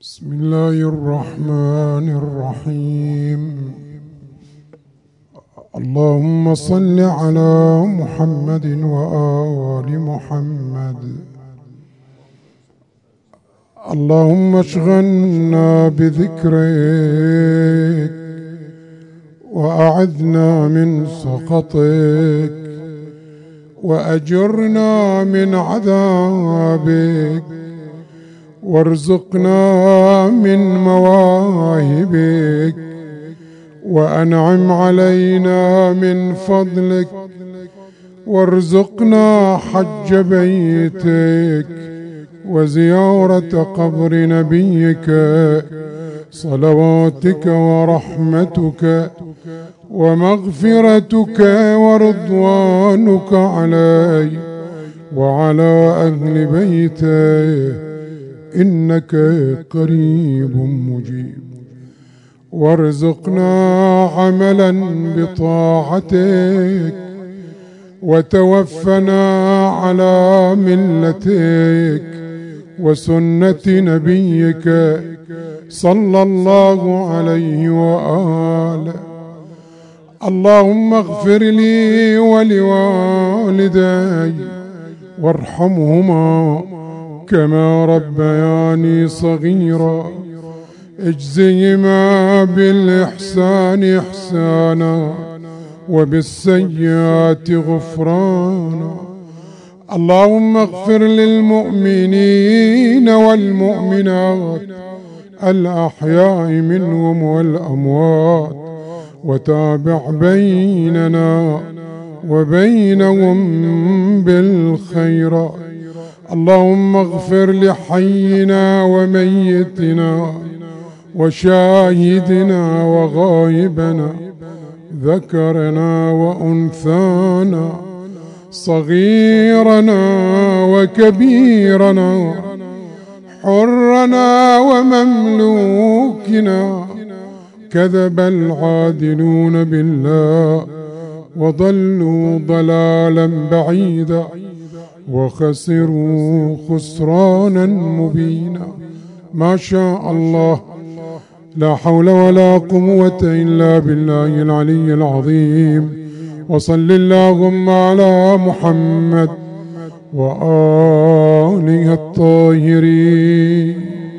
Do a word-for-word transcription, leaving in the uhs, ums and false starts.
بسم الله الرحمن الرحيم. اللهم صل على محمد وآل محمد. اللهم اشغلنا بذكرك وأعذنا من سخطك وأجرنا من عذابك وارزقنا من مواهبك وأنعم علينا من فضلك وارزقنا حج بيتك وزيارة قبر نبيك صلواتك ورحمتك ومغفرتك ورضوانك علي وعلى أهل بيته إنك قريب مجيب. وارزقنا عملا بطاعتك وتوفنا على ملتك وسنة نبيك صلى الله عليه وآله. اللهم اغفر لي ولوالدي وارحمهما كما ربياني صغيرا اجزهما بالإحسان إحسانا وبالسيئات غفرانا. اللهم اغفر للمؤمنين والمؤمنات الأحياء منهم والأموات وتابع بيننا وبينهم بالخيرات. اللهم اغفر لحينا وميتنا وشاهدنا وغائبنا ذكرنا وأنثانا صغيرنا وكبيرنا حرنا ومملوكنا. كذب العادلون بالله وضلوا ضلالا بعيدا وخسروا خسرانا مبينا. ما شاء الله، لا حول ولا قوة إلا بالله العلي العظيم. وصل اللهم على محمد وآله الطاهرين.